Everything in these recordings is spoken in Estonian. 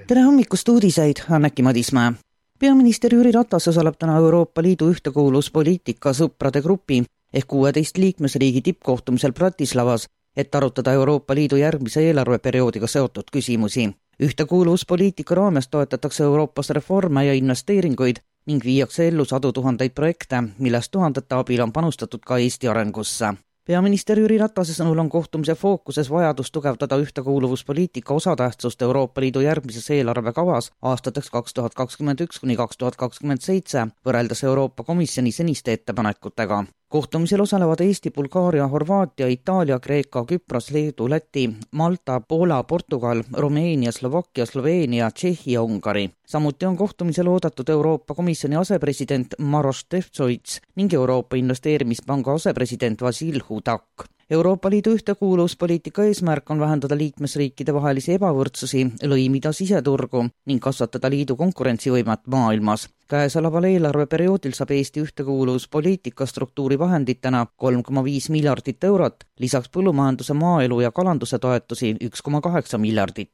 Tere hommikust uudiseid, Anneki Madismäe. Peaminister Jüri Ratas osaleb täna Euroopa Liidu ühtekuuluvuspoliitika sõprade grupi ehk 16 liikmesriigi tippkohtumisel Bratislavas, et arutada Euroopa Liidu järgmise eelarveperioodiga seotud küsimusi. Ühtekuuluvuspoliitika raames toetatakse Euroopas reforme ja investeeringuid ning viiakse ellu sadu tuhandeid projekte, millest tuhandete abil on panustatud ka Eesti arengusse. Peaminister Jüri Ratase sõnul on kohtumise fookuses vajadus tugevdada ühtekuuluvuspoliitika osatähtsust Euroopa Liidu järgmises eelarvekavas aastateks 2021–2027 võrreldes Euroopa Komisjoni seniste ettepanekutega. Kohtumisel osalevad Eesti, Bulgaaria, Horvaatia, Itaalia, Kreeka, Küpros, Leedu, Läti, Malta, Poola, Portugal, Rumeenia, Slovakkia, Sloveenia, Tšehhi ja Ungari. Samuti on kohtumisel oodatud Euroopa Komisjoni asepresident Maroš Šefčovič ning Euroopa Investeerimispanga asepresident Vasil Hudak. Euroopa Liidu ühtekuuluvuspoliitika eesmärk on vähendada liikmesriikide vahelisi ebavõrdsusi, lõimida siseturgu ning kasvatada liidu konkurentsivõimet maailmas. Käesoleval eelarveperioodil saab Eesti ühtekuuluvuspoliitika struktuurivahenditena 3,5 miljardit eurot, lisaks põllumajanduse, maaelu ja kalanduse toetusi 1,8 miljardit.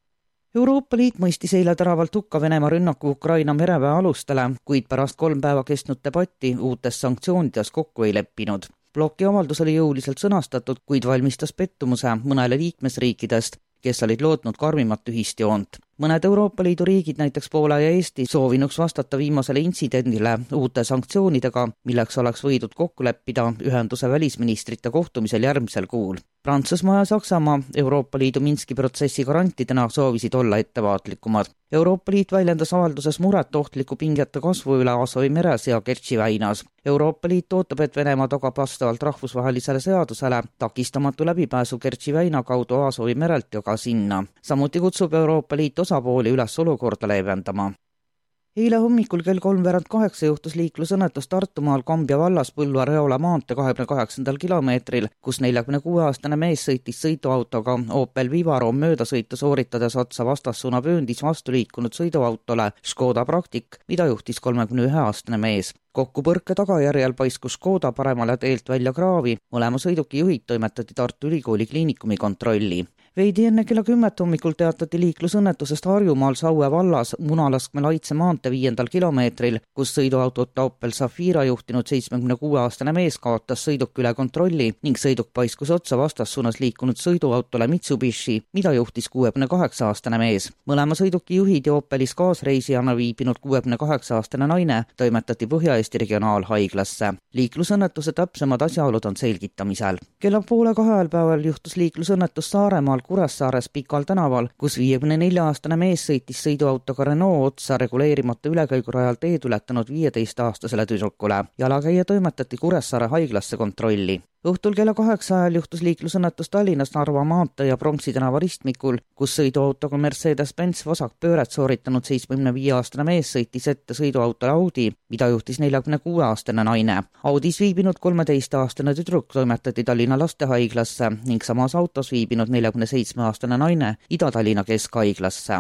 Euroopa Liit mõistis eile teravalt hukka Venemaa rünnaku Ukraina mereväe alustele, kuid pärast 3 päeva kestnud debatti uutes sanktsioonides kokku ei leppinud. Bloki avaldus oli jõuliselt sõnastatud, kuid valmistas pettumuse mõnele liikmesriikidest, kes olid lootnud karmimat ühist joont. Mõned Euroopa Liidu riigid, näiteks Poola ja Eesti, soovinuks vastata viimasele intsidendile uute sanktsioonidega, milleks oleks võidud kokku leppida ühenduse välisministrite kohtumisel järgmisel kuul. Prantsusmaa ja Saksamaa Euroopa Liidu Minski protsessi garantidena soovisid olla ettevaatlikumad. Euroopa Liit väljendas avalduses muret ohtliku pingete kasvu üle Aasovi meres ja Kertši väinas. Euroopa Liit ootab, et Venemaa tagab vastavalt rahvusvahelisele seadusele takistamatu läbipääsu Kertši väina kaudu Aasovi merelt ja ka sinna. Samuti kutsub Euroopa Liit osapooli üles olukorda leevendama. Eile hommikul kell 7:08 juhtus liiklusõnnetus Tartumaal Kambja vallas Põlva-Reola maantee 28. kilomeetril, kus 46-aastane mees sõitis sõiduautoga Opel Vivaro möödasõitu sooritades otsa vastassuunavööndis vastu liikunud sõiduautole Škoda Praktik, mida juhtis 31-aastane mees. Kokkupõrke tagajärjel paiskus Škoda paremale teelt välja kraavi, mõlema sõiduki juhid toimetati Tartu Ülikooli kliinikumi kontrolli. Veidi enne kella 10 hommikul teatati liiklusõnnetusest Harjumaal Saue vallas Munalaskme Laitse maantee 5. kilomeetril, kus sõiduautot Opel Zafira juhtinud 76-aastane mees kaotas sõiduk üle kontrolli ning sõiduk paiskus otsa vastassuunas liikunud sõiduautole Mitsubishi, mida juhtis 68-aastane mees. Mõlema sõiduki juhid ja Opelis kaasreisijana viibinud 68-aastane naine toimetati Põhja-Eesti regionaalhaiglasse. Liiklusõnnetuse täpsemad asjaolud on selgitamisel. Kella 1:30 päeval juhtus liiklusõnnetus Saaremaal Kuressaares Pikal tänaval, kus 54-aastane mees sõitis sõiduautoga Renault otsa reguleerimata ülekäigurajal teed ületanud 15-aastasele tüdrukule. Jalakäija toimetati Kuressaare haiglasse kontrolli. Õhtul kella 8 ajal juhtus liiklusõnnetus Tallinnas Narva maantee ja Pronksi tänava ristmikul, kus sõiduautoga Mercedes-Benz vasakpööret sooritanud 75-aastane mees sõitis ette sõiduautole Audi, mida juhtis 46-aastane naine. Audis viibinud 13-aastane tüdruk toimetati Tallinna lastehaiglasse ning samas autos viibinud 47-aastane naine Ida-Tallinna keskhaiglasse.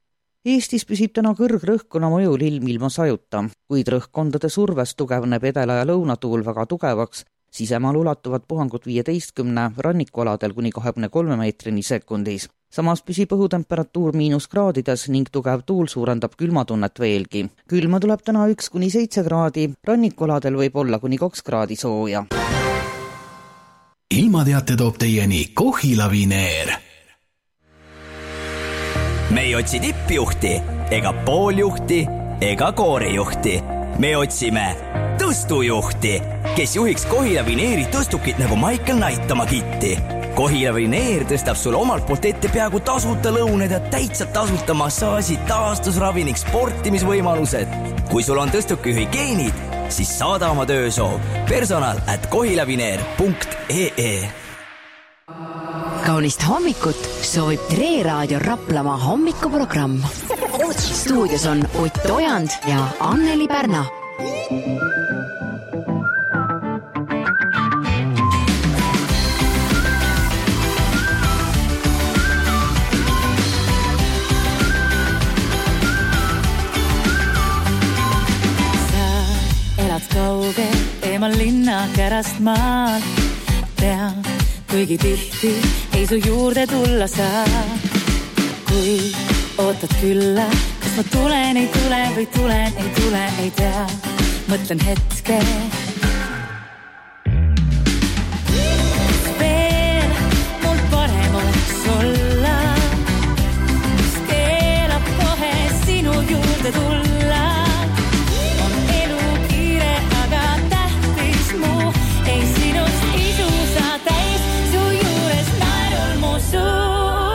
Eestis püsib täna kõrgrõhkkonna mõjul ilma sajuta, kuid rõhkkondade survest tugevneb edela- ja lõunatuul väga tugevaks. Sisemaal ulatuvad puhangud 15 rannikualadel kuni 23 meetrini sekundis. Samas püsib õhutemperatuur -kraadides ning tugev tuul suurendab külmatunnet veelgi. Külma tuleb täna 1–7 kraadi, rannikualadel võib olla kuni 2 kraadi sooja. Ilmateate toob teieni Kohila Vineer. Me ei otsi tippjuhti, ega pooljuhti, ega koorijuhti. Me otsime tõstujuhti, kes juhiks Kohila Vineeri tõstukit nagu Michael Knight oma kitti. Kohila Vineer tõstab sul omalt poolt ette peaaegu tasuta lõuned ja täitsa tasuta massaaži, taastusravi ning sportimisvõimalused. Kui sul on tõstukijuhi geenid, siis saada oma töösoov personal@kohilavineer.ee. Kaunist hommikut soovib Tre Raadio Raplamaa hommikuprogramm. Stuudios on Ott Ojand ja Anneli Pärna. Kaugel eemal linna kärast maal tean, kuigi tihti ei su juurde tulla saa. Kui ootad külla, kas ma tulen, ei tule või tulen, ei tule, ei tea. Mõtlen hetke. Veel mul parem oleks olla, mis keelab kohe sinu juurde tulla. On elu kiire, aga tähtis mu, ei sinust isu sa täis, su juures naerul mu suu.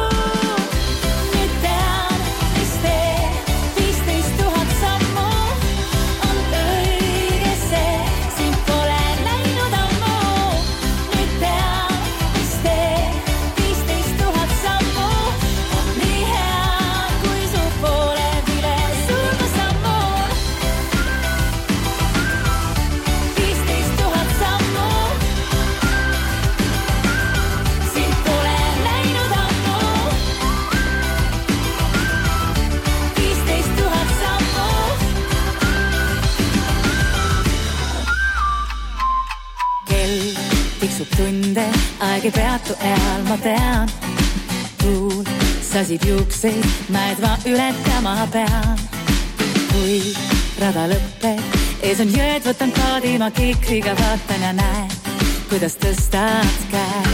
Tunde, aeg ei peatu eal, ma tean. Tuul sasib juukseid, näed ma ületama pean. Kui rada lõpeb, ees on jõed, võtan kaadi, ma kikriga vaatan ja näen, kuidas tõstad käe.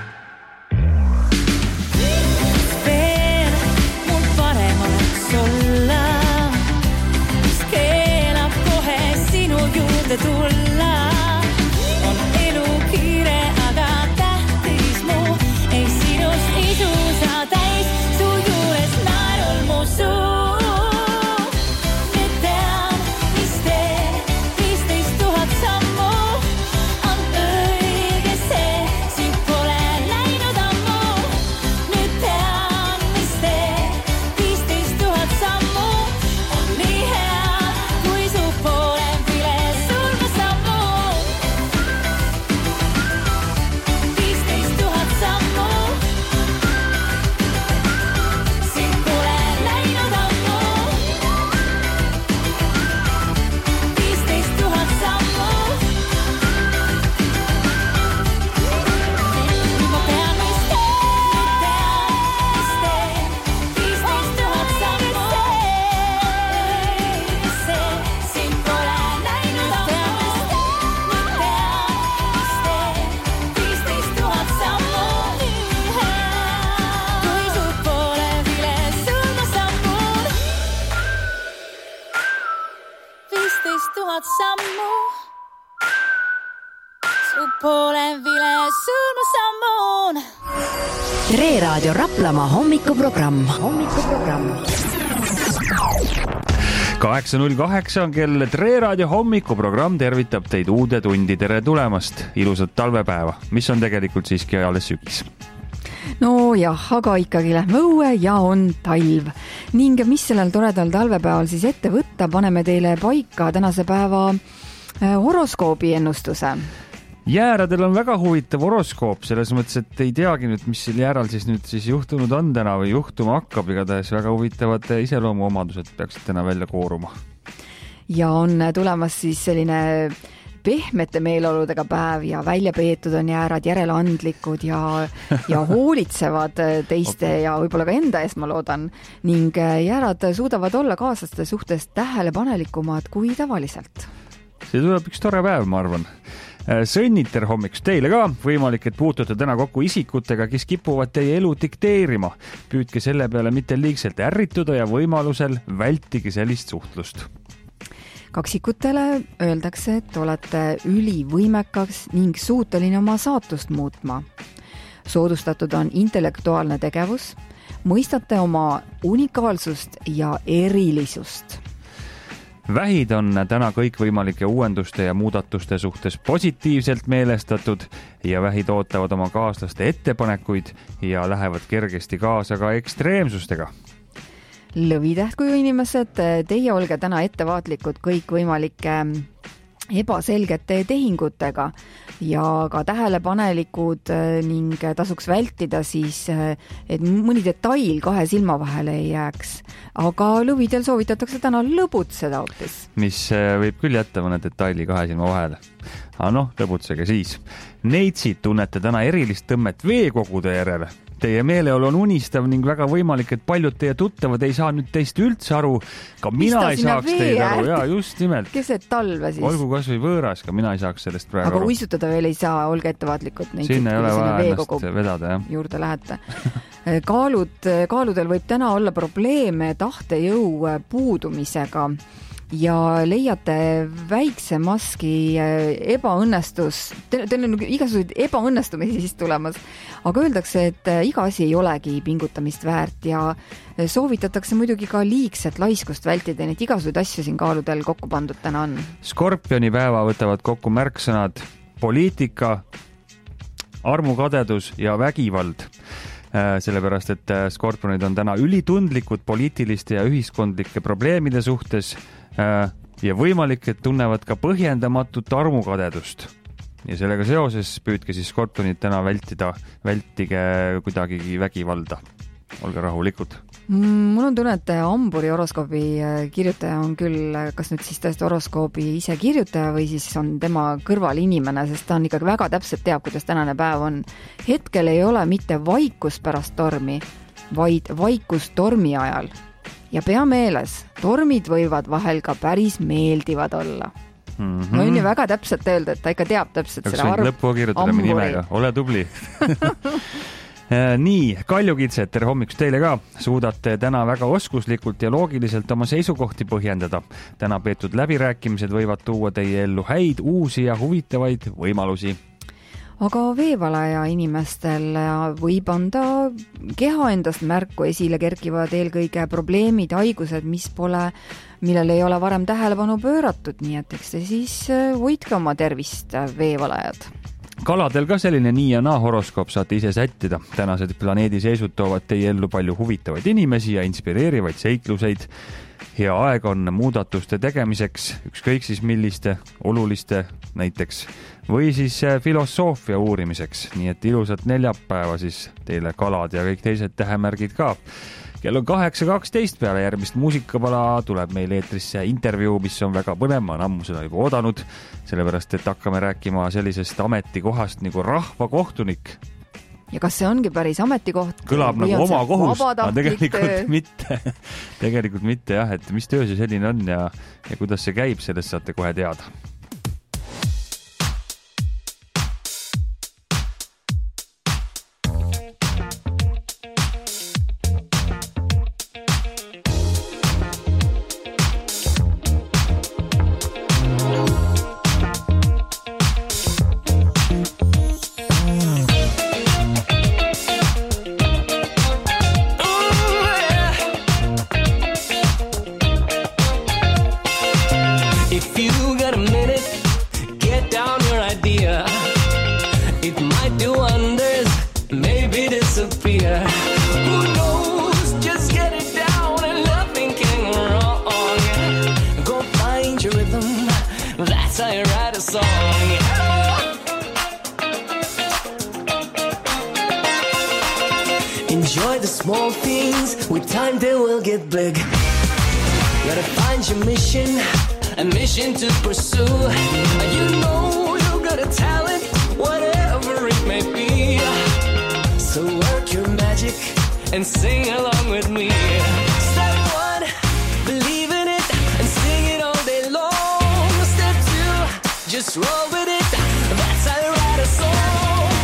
Veel mul parem oleks olla, mis keelab kohe sinu juurde tulla. On elu kiire, aga tähtis mu, ei sinust isu sa täis, su juures naerul mu suu. Nüüd tean, mis tee 15 000 sammu on õige see, siin pole läinud ammu. Nüüd tean, mis tee 15 000 sammu on nii hea, kui su poole vile surma sammu. 15 000 sammu, siin pole läinud ammu. 15 000 sammu. Ma tean, mis tee 15 000 sammu. Siin pole läinud ammu. Nüüd tean, mis tee 15 000 sammu. Kui su poole vile surma sammud. 15 000 sammu. Su poole vile surma sammun. Tre Raadio Raplamaa hommikuprogramm. 8.08 on kell. Tre Raadio hommikuprogramm tervitab teid uude tundi. Tere tulemast. Ilusat talvepäeva, mis on tegelikult siiski alles sügis. No jah, aga ikkagi lähme õue ja on talv. Ning mis sellel toredal talvepäeval siis ette võtta, paneme teile paika tänase päeva horoskoobi ennustuse. Jääradel on väga huvitav horoskoop, selles mõttes, et ei teagi nüüd, mis seal jääral siis nüüd siis juhtunud on täna või juhtuma hakkab. Igatahes väga huvitavad iseloomuomadused peaksid täna välja kooruma. Ja on tulemas siis selline pehmete meeleoludega päev ja välja peetud on jäärad, järeleandlikud ja hoolitsevad teiste ja võib-olla ka enda eest, ma loodan. Ning jäärad suudavad olla kaaslaste suhtes tähelepanelikumad kui tavaliselt. See tuleb üks tore päev, ma arvan. Sõnniter hommiks teile ka. Võimalik, et puutute täna kokku isikutega, kes kipuvad teie elu dikteerima. Püüdke selle peale mitte liigselt ärrituda ja võimalusel vältige sellist suhtlust. Kaksikutele öeldakse, et olete ülivõimekas ning suuteline oma saatust muutma. Soodustatud on intellektuaalne tegevus, mõistate oma unikaalsust ja erilisust. Vähid on täna kõikvõimalike uuenduste ja muudatuste suhtes positiivselt meelestatud ja vähid ootavad oma kaaslaste ettepanekuid ja lähevad kergesti kaasa ka ekstreemsustega. Lõvitähtkuju inimesed, teie olge täna ettevaatlikud kõikvõimalike ebaselgete tehingutega ja ka tähelepanelikud ning tasuks vältida siis, et mõni detail kahe silma vahele ei jääks. Aga lõvidel soovitatakse täna lõbutseda hoopis. Mis võib küll jätta mõne detaili kahe silma vahele. Lõbutsege siis. Neitsid tunnete täna erilist tõmmet veekogude järele. Teie meeleolu on unistav ning väga võimalik, et paljud teie tuttavad ei saa nüüd teist üldse aru. Ka mina ei saaks teid aru. Ja, just nimelt. Keset talve siis. Olgu kas või võõras, ka mina ei saaks sellest praegu aru. Aga uisutada veel ei saa, olge ettevaatlikult. Sinna ei ole vaja ennast vedada, jah. Juurde lähete. Kaaludel võib täna olla probleeme tahtejõu puudumisega ja leiate väikse maski ebaõnnestus. Teil on igasuguseid ebaõnnestumisi siis tulemas, aga öeldakse, et iga asi ei olegi pingutamist väärt ja soovitatakse muidugi ka liigset laiskust vältida, nii et igasuguseid asju siin kaaludel kokku pandud täna on. Skorpioni päeva võtavad kokku märksõnad poliitika, armukadedus ja vägivald. Sellepärast, et skorpionid on täna ülitundlikud poliitiliste ja ühiskondlike probleemide suhtes ja võimalik, et tunnevad ka põhjendamatut armukadedust. Ja sellega seoses püüdke siis skorpionid täna vältige kuidagi vägivalda. Olge rahulikud. Mul on tunne, et Hamburi horoskoobi kirjutaja on küll, kas nüüd siis tõesti horoskoobi ise kirjutaja või siis on tema kõrval inimene, sest ta on ikkagi väga täpselt teab, kuidas tänane päev on. Hetkel ei ole mitte vaikus pärast tormi, vaid vaikus tormi ajal. Ja pea meeles, tormid võivad vahel ka päris meeldivad olla. No on ju väga täpselt öelda, et ta ikka teab täpselt seda arv. Lõppu kirjutada mi nimega, ole tubli. Nii, Kaljukitsed, tere hommikust teile ka. Suudate täna väga oskuslikult ja loogiliselt oma seisukohti põhjendada. Täna peetud läbirääkimised võivad tuua teie ellu häid, uusi ja huvitavaid võimalusi. Aga veevalaja inimestel võib anda keha endast märku, esile kerkivad eelkõige probleemid, haigused, millele ei ole varem tähelepanu pööratud, nii et eks te siis hoidke oma tervist, veevalajad. Kaladel ka selline nii ja naa horoskoop saate ise sättida. Tänased planeediseisud toovad teie ellu palju huvitavaid inimesi ja inspireerivaid seikluseid. Hea aeg on muudatuste tegemiseks, ükskõik siis milliste, oluliste näiteks, või siis filosoofia uurimiseks. Nii et ilusat neljapäeva siis teile kalad ja kõik teised tähemärgid ka. Kell on 8.12 peale järgmist muusikapala tuleb meil eetrisse intervjuu, mis on väga põnev, ma olen ammu seda juba oodanud, sellepärast, et hakkame rääkima sellisest ametikohast nagu rahvakohtunik. Ja kas see ongi päris ametikoht? Kõlab nagu oma kohus, aga tegelikult mitte jah, et mis töö see selline on ja kuidas see käib, sellest saate kohe teada. Enjoy the small things, with time they will get big. Gotta find your mission, a mission to pursue. You know you got a talent, whatever it may be. So work your magic and sing along with me. Step one, believe in it and sing it all day long. Step two, just roll with it, that's how you write a song.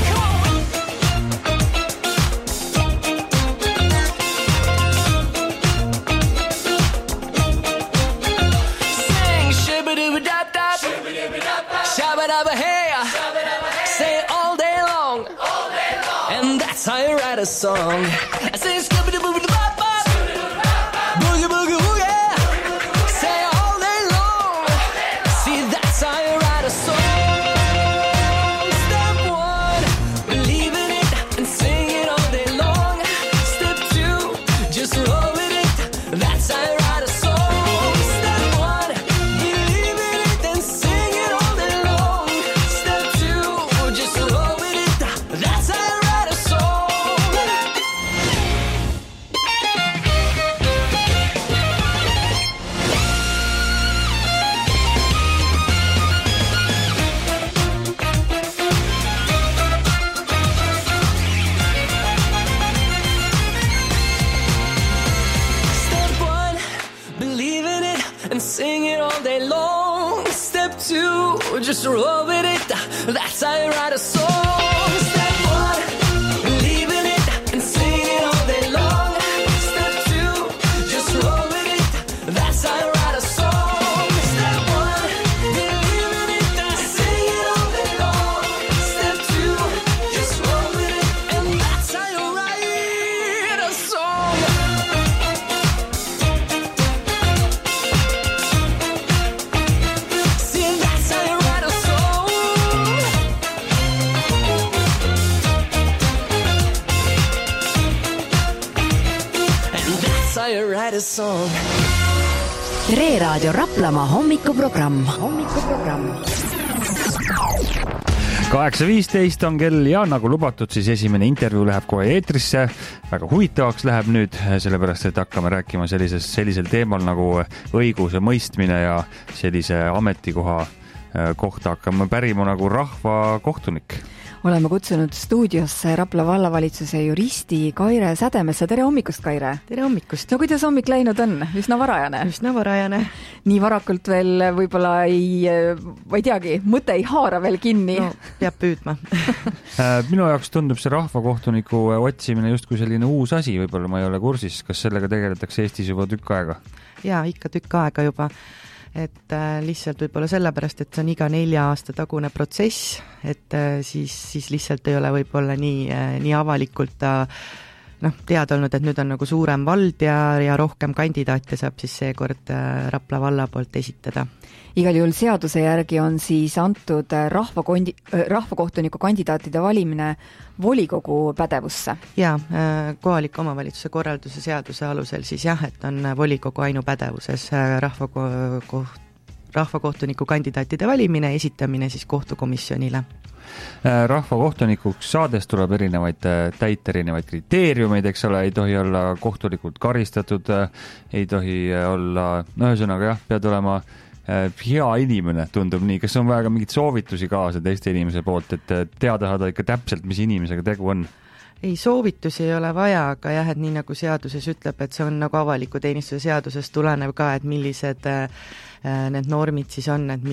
Say it all day long, and that's how you write a song. I say skibidi-boobidi-bop-bop, boogie-boogie-woogie. Say it all day long, see that's how you write a song. Step one, believe in it and sing it all day long. Step two, just roll with it, that's how you write a song. Step one, believe in it and sing it all day long. Step two, just roll with it, that's how you write a song. just roll with it. That's how you write a song. Step one, leaving it and sing it all day long. Step two, just roll with it. That's how you write a song. Step one, leaving it and sing it all day long. Step two, just roll with it, and that's how you write a song. See, that's how you write a song. And that's how you write a song. Tre Raadio Raplamaa hommikuprogramm. 8.15 on kell ja nagu lubatud, siis esimene intervjuu läheb kohe eetrisse. Väga huvitavaks läheb nüüd, sellepärast, et hakkame rääkima sellisel teemal nagu õiguse mõistmine ja sellise ametikoha kohta hakkame pärima nagu rahvakohtunik. Oleme kutsunud stuudiosse Rapla vallavalitsuse juristi Kaire Sädemesse. Tere hommikust, Kaire! Tere hommikust! No kuidas hommik läinud on? Üsna varajane? Üsna varajane. Nii varakult veel võib-olla ma ei teagi, mõte ei haara veel kinni. No, peab püüdma. Minu jaoks tundub see rahvakohtuniku otsimine just kui selline uus asi, võib-olla ma ei ole kursis. Kas sellega tegeletakse Eestis juba tükk aega? Jaa, ikka tükk aega juba. Et lihtsalt võib-olla sellepärast, et see on iga 4 aasta tagune protsess, et siis lihtsalt ei ole võib-olla nii avalikult teada olnud, et nüüd on nagu suurem vald ja rohkem kandidaate saab siis seekord Rapla valla poolt esitada. Igal juhul seaduse järgi on siis antud rahvakohtuniku kandidaatide valimine volikogu pädevusse. Jaa, kohaliku omavalitsuse korralduse seaduse alusel siis jah, et on volikogu ainupädevuses rahvakohtuniku kandidaatide valimine, esitamine siis kohtukomisjonile. Rahvakohtunikuks saades tuleb täita erinevaid kriteeriumeid, eks ole, ei tohi olla kohtulikult karistatud, ei tohi olla, ühesõnaga jah, pead olema hea inimene, tundub nii. Kas on väga mingid soovitusi kaasa teiste inimese poolt, et teada saada ikka täpselt, mis inimesega tegu on? Ei, soovitusi ei ole vaja, aga jah, et nii nagu seaduses ütleb, et see on nagu avaliku teenistuse seadusest tulenev ka, et millised need normid siis on, et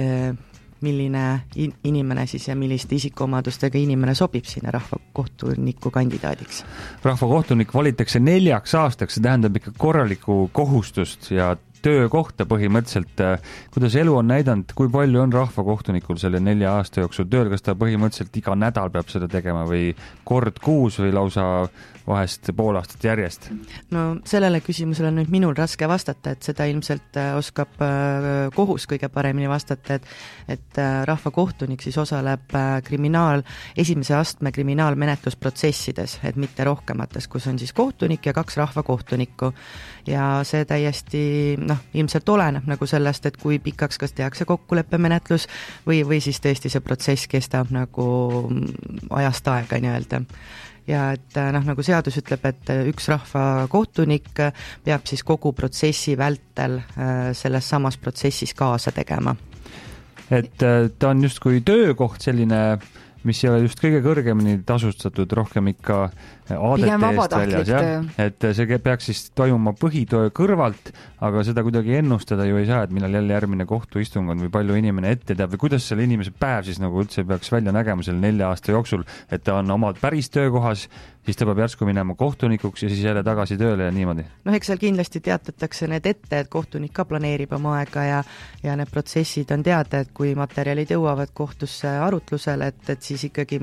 milline inimene siis ja milliste isikuomadustega inimene sobib sinna rahvakohtuniku kandidaadiks. Rahvakohtunik valitakse 4 aastaks, see tähendab ikka korralikku kohustust ja töökohta põhimõtteliselt. Kuidas elu on näidanud, kui palju on rahvakohtunikul selle 4 aasta jooksul tööl, kas ta põhimõtteliselt iga nädal peab seda tegema või kord kuus või lausa vahest pool aastat järjest? No sellele küsimusele on nüüd minul raske vastata, et seda ilmselt oskab kohus kõige paremini vastata, et rahvakohtunik siis osaleb esimese astme kriminaalmenetlusprotsessides, et mitte rohkemates, kus on siis kohtunik ja 2 rahvakohtunikku ja see täiesti ilmselt oleneb nagu sellest, et kui pikaks kas tehakse kokkuleppemenetlus või siis tõesti see protsess kestab nagu ajast aega nii-öelda. Ja et nagu seadus ütleb, et 1 rahvakohtunik peab siis kogu protsessi vältel selles samas protsessis kaasa tegema. Et ta on just kui töökoht selline, mis ei ole just kõige kõrgemini tasustatud, rohkem ikka ADT-st väljas, jah? Et see peaks siis toimuma põhitöö kõrvalt, aga seda kuidagi ennustada ju ei saa, et millal jälle järgmine kohtuistung on või palju inimene ette teab või kuidas selle inimese päev siis nagu üldse peaks välja nägema selle 4 aasta jooksul, et ta on oma päris töökohas, siis ta peab järsku minema kohtunikuks ja siis jälle tagasi tööle ja niimoodi. Eks seal kindlasti teatatakse need ette, et kohtunik ka planeerib oma aega ja need protsessid on teada, et kui materjalid jõuavad kohtusse arutlusele, et siis ikkagi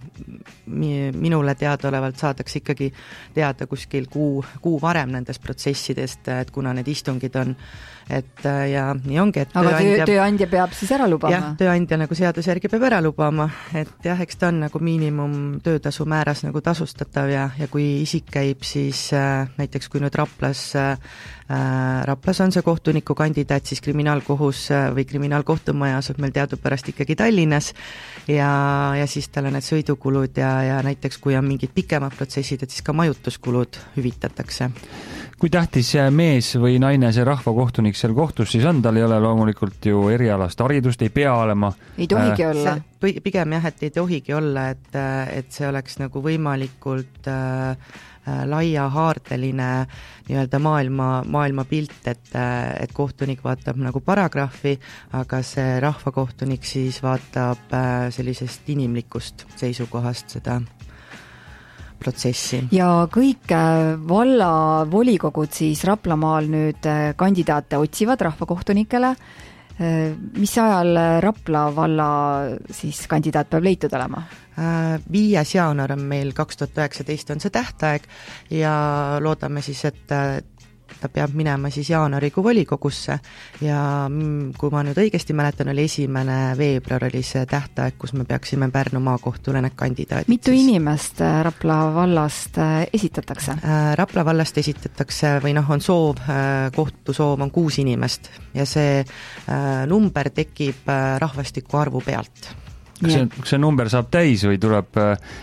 minule teadaolevalt saadakse ikkagi teada kuskil kuu varem nendest protsessidest, et kuna need istungid on, et ja nii ongi, et aga tööandja peab siis ära lubama? Jah, tööandja nagu seaduse järgi peab ära lubama, et jah, eks ta on nagu miinimum töötasu määras nagu tasustatav ja kui isik käib siis näiteks kui nüüd Raplas on see kohtuniku kandidaat, siis kriminaalkohus või kriminaalkohtumaja asub meil teadupärast ikkagi Tallinnas ja siis tal on need sõidukulud ja näiteks kui on mingid pikemad protsessid, et siis ka majutuskulud hüvitatakse. kui tähtis mees või naine see rahvakohtunik seal kohtus siis on, tal ei ole loomulikult ju erialast haridust, ei pea olema. Ei tohigi olla. Pigem jah, et ei tohigi olla, et see oleks nagu võimalikult laiahaardeline nii-öelda maailma pilt, et kohtunik vaatab nagu paragrahvi, aga see rahvakohtunik siis vaatab sellisest inimlikust seisukohast seda protsessi. Ja kõik vallavolikogud siis Raplamaal nüüd kandidaate otsivad rahvakohtunikele. Mis ajal Rapla valla siis kandidaat peab leitud olema? 5. jaanuar on meil 2019 on see tähtaeg ja loodame siis, et ta peab minema siis jaanuarikuu volikogusse ja kui ma nüüd õigesti mäletan, oli 1. veebruar oli see tähtaeg, kus me peaksime Pärnu maakohtule need kandidaadid. Mitu inimest Rapla vallast esitatakse? Rapla vallast esitatakse või on soov, kohtu soov on 6 inimest ja see number tekib rahvastiku arvu pealt. Kas see number saab täis või tuleb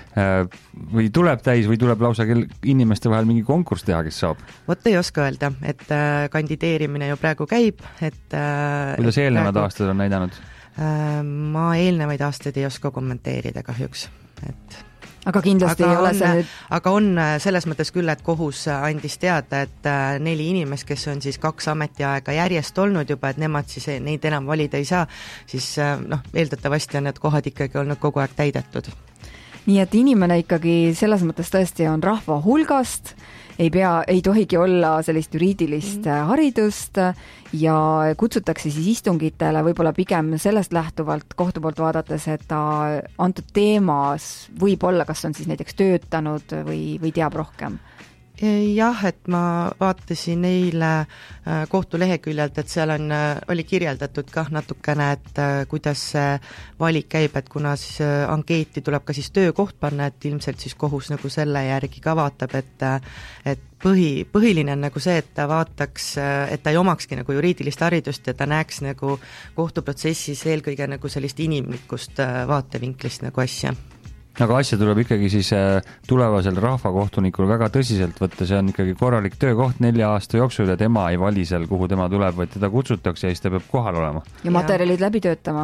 täis või tuleb lausa inimeste vahel mingi konkurss teha, kes saab? Vot ei oska öelda, et kandideerimine ju praegu käib, et kuidas eelnevad aastad on näidanud? Ma eelnevaid aastaid ei oska kommenteerida kahjuks, et aga kindlasti ei ole see nüüd... Aga on selles mõttes küll, et kohus andis teada, et 4 inimest, kes on siis 2 ametiaega järjest olnud juba, et nemad siis neid enam valida ei saa, siis eeldatavasti on need kohad ikkagi olnud kogu aeg täidetud. Nii et inimene ikkagi selles mõttes tõesti on rahva hulgast, ei tohigi olla sellist juriidilist haridust ja kutsutakse siis istungitele võib-olla pigem sellest lähtuvalt kohtu poolt vaadates, et ta antud teemas võib olla, kas on siis näiteks töötanud või teab rohkem. Jah, et ma vaatasin eile kohtu leheküljelt, et seal oli kirjeldatud ka natukene, et kuidas see valik käib, et kuna siis ankeeti tuleb ka siis töökoht panna, et ilmselt siis kohus nagu selle järgi ka vaatab, et põhiline on nagu see, et ta vaataks, et ta ei omakski nagu juriidilist haridust ja ta näeks nagu kohtuprotsessis eelkõige nagu sellist inimlikust vaatevinklist nagu asja. Aga asja tuleb ikkagi siis tulevasel rahvakohtunikul väga tõsiselt võtta, see on ikkagi korralik töökoht 4 aasta jooksul ja tema ei vali seal, kuhu tema tuleb, vaid teda kutsutakse ja siis ta peab kohal olema. Ja materjalid läbi töötama.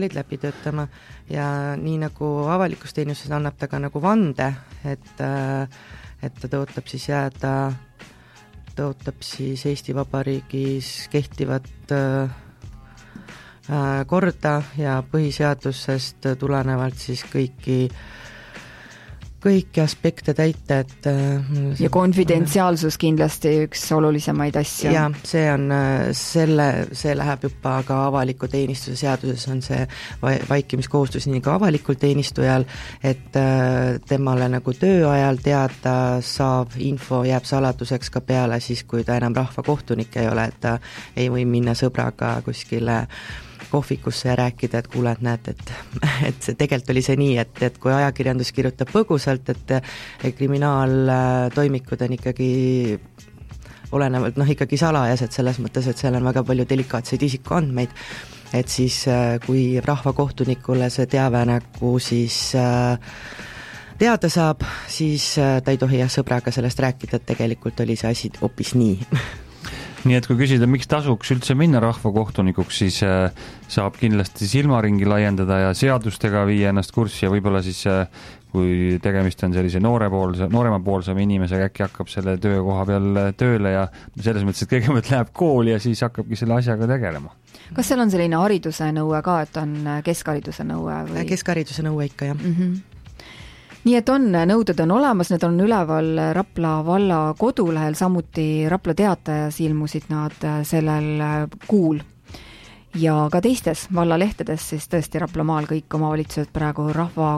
Ja nii nagu avalikus teenistuses annab ta ka nagu vande, et ta tõotab siis Eesti Vabariigis kehtivat korda ja põhiseadusest tulenevalt siis kõiki aspekte täita, et ja konfidentsiaalsus kindlasti üks olulisemaid asju. Ja see läheb juba ka avaliku teenistuse seaduses on see vaikimiskohustus nii ka avalikul teenistujal, et temale nagu tööajal teada saav info jääb saladuseks ka peale siis, kui ta enam rahvakohtunik ei ole, et ta ei või minna sõbraga kuskile kohvikusse ja rääkida, et kuule, et näed, et see tegelikult oli see nii, et kui ajakirjandus kirjutab põgusalt, et kriminaaltoimikud on ikkagi olenevalt ikkagi salajased selles mõttes, et seal on väga palju delikaatseid isikuandmeid, et siis kui rahvakohtunikule see teave nagu siis teada saab, siis ta ei tohi sõbraga sellest rääkida, et tegelikult oli see asi hoopis nii. Nii et kui küsida, miks tasuks üldse minna rahvakohtunikuks, siis saab kindlasti silmaringi laiendada ja seadustega viia ennast kurssi ja võib-olla siis, kui tegemist on sellise nooremapoolsema inimesega, äkki hakkab selle töökoha peal tööle ja selles mõttes, et kõigepealt läheb kooli ja siis hakkabki selle asjaga tegelema. Kas seal on selline hariduse nõue ka, et on keskhariduse nõue? Keskhariduse nõue ikka, jah. Nii et nõuded on olemas, need on üleval Rapla valla kodulehel, samuti Rapla Teatajas ilmusid nad sellel kuul. Ja ka teistes vallalehtedes siis tõesti Raplamaal kõik omavalitsused praegu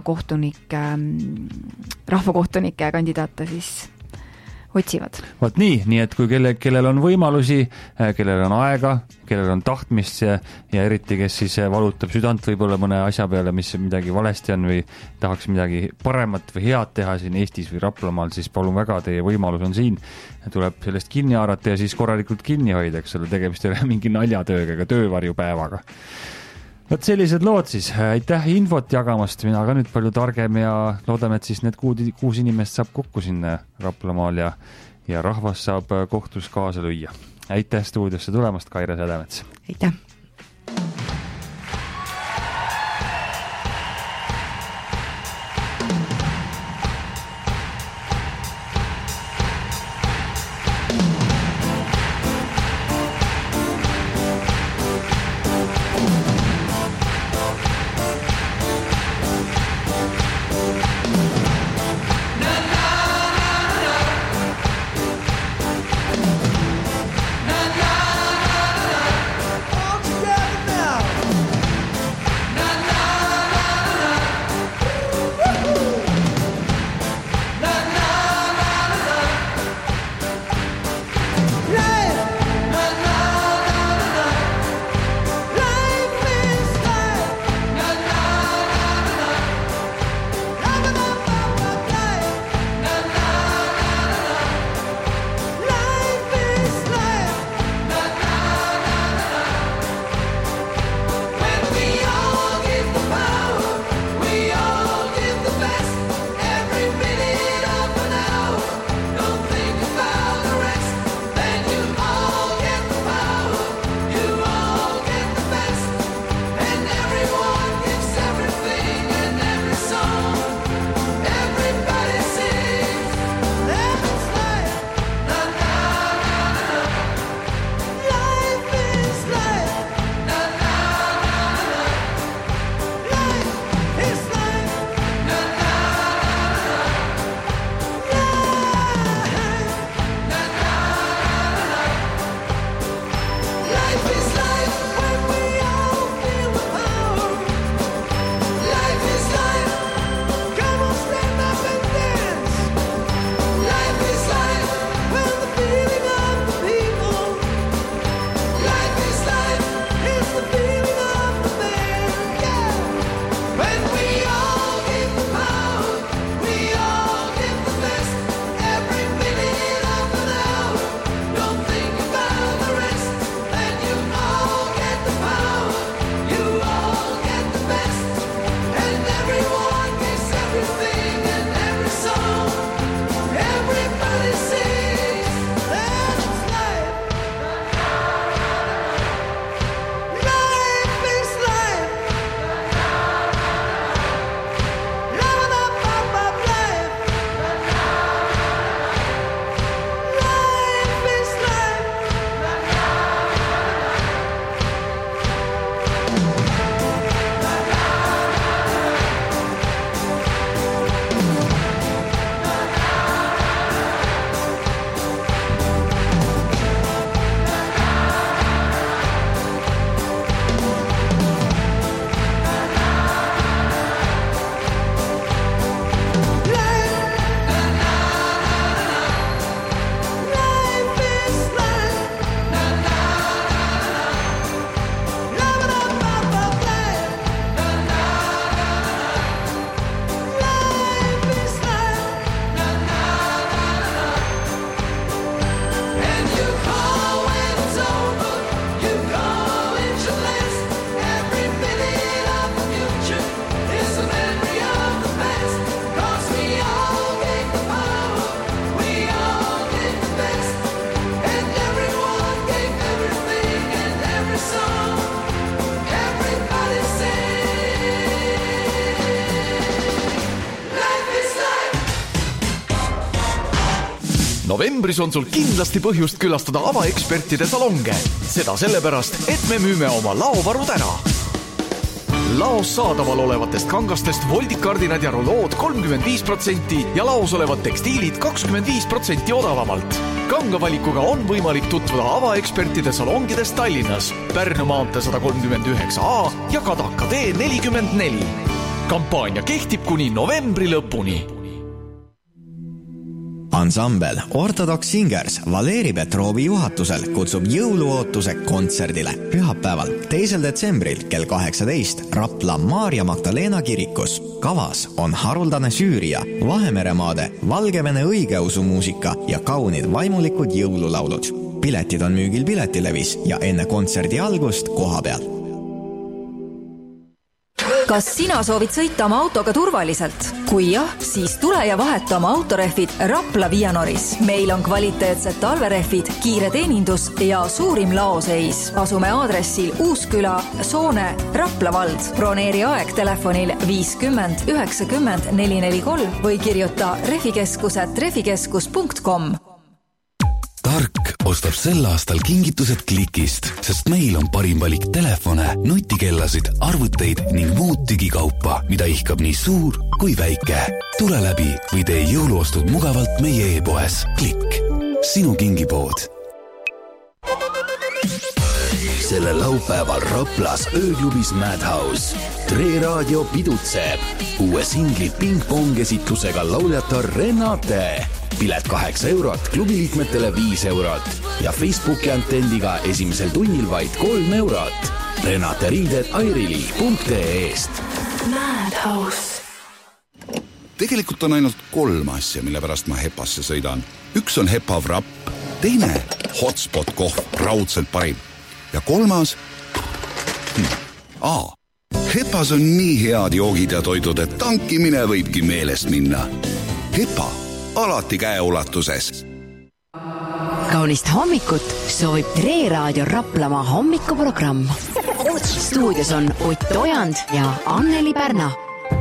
rahvakohtunike kandidaate siis otsivad. Vaat nii et kui kellel on võimalusi, kellel on aega, kellel on tahtmist ja eriti, kes siis valutab südant võib-olla mõne asja peale, mis midagi valesti on või tahaks midagi paremat või head teha siin Eestis või Raplamaal, siis palun väga, teie võimalus on siin. Tuleb sellest kinni haarata ja siis korralikult kinni hoida, eks ole, tegemist ei ole mingi naljatööga ega töövarjupäevaga. Võt sellised lood siis, aitäh infot jagamast, mina ka nüüd palju targem ja loodame, et siis need 6 inimest saab kokku sinna Raplamaal ja rahvas saab kohtus kaasa lüüa. Aitäh stuudiosse tulemast, Kaire Sädemets! Aitäh! Novembris on sul kindlasti põhjust külastada avaekspertide salonge. Seda sellepärast, et me müüme oma laovarud ära. Laos saadaval olevatest kangastest voldikardinad ja rulood 35% ja laos olevad tekstiilid 25% odavamalt. Kangavalikuga on võimalik tutvuda avaekspertide salongides Tallinnas, Pärnu maantee 139A ja Kadaka tee 44. Kampaania kehtib kuni novembri lõpuni. Ansambel Orthodox Singers Valeri Petrovi juhatusel kutsub jõuluootuse kontserdile pühapäeval 2. detsembril kell 18 Rapla Maarja Magdalena kirikus. Kavas on haruldane Süüria, Vahemeremaade, Valgevene õigeusumuusika ja kaunid vaimulikud jõululaulud. Piletid on müügil Piletilevis ja enne kontserdi algust koha peal. Kas sina soovid sõita oma autoga turvaliselt? Kui jah, siis tule ja vaheta oma autorehvid Rapla Vianoris. Meil on kvaliteetsed talverehvid, kiire teenindus ja suurim laoseis. Asume aadressil Uusküla, Soone, Rapla vald. Broneeri aeg telefonil 50 90 443 või kirjuta refikeskus@refikeskus.com. Tark ostab sel aastal kingitused Klikist, sest meil on parim valik telefone, nutikellasid, arvuteid ning muud digikaupa, mida ihkab nii suur kui väike. Tule läbi või tee jõuluostud mugavalt meie e-poes. Klikk. Sinu kingipood. Selle laupäeval Raplas ööklubis Madhouse. Tre Raadio pidutseb uue singli ping-pong esitlusega lauljata Renate. Pilet 8 €, klubiliikmetele 5 € ja Facebooki antendiga esimesel tunnil vaid 3 €. Renate riided airili.ee-st. Madhouse. Tegelikult on ainult 3 asja, mille pärast ma Hepasse sõidan. Üks on Hepa Wrap, teine Hotspot kohv, raudselt parim. Ja 3. Hepas on nii head joogid ja toidud, et tankimine võibki meelest minna. Hepa, alati käeulatuses. Kaunist hommikut soovib Tre Raadio Raplamaa hommikuprogramm. Stuudios on Ott Ojand ja Anneli Pärna.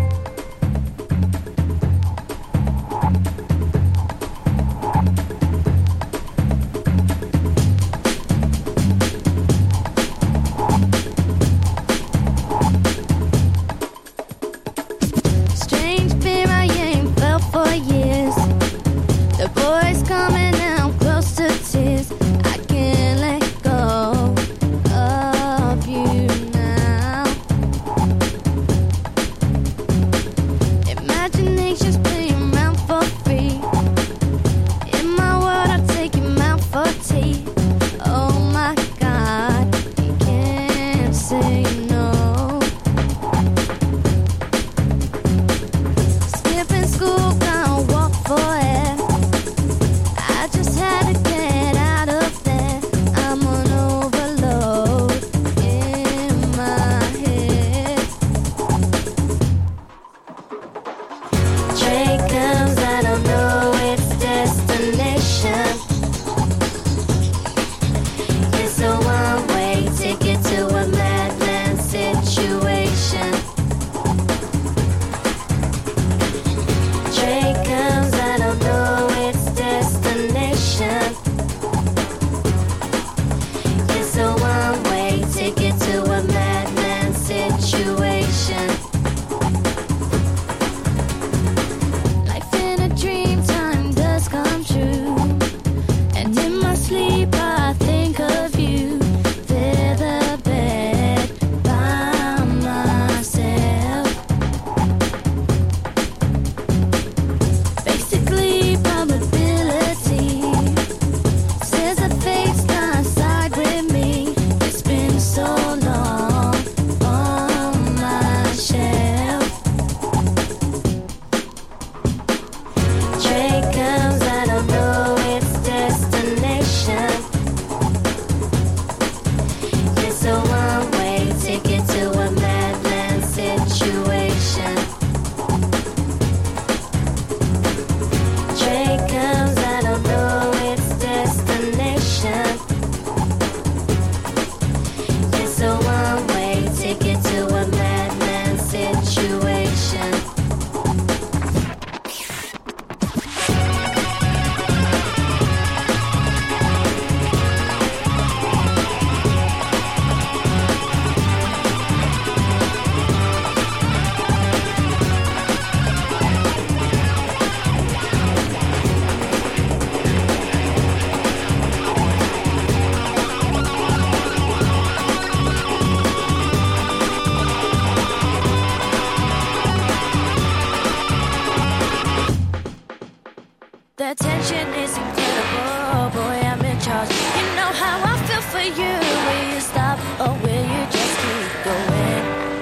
The tension is incredible, boy, I'm in charge. You know how I feel for you. Will you stop or will you just keep going?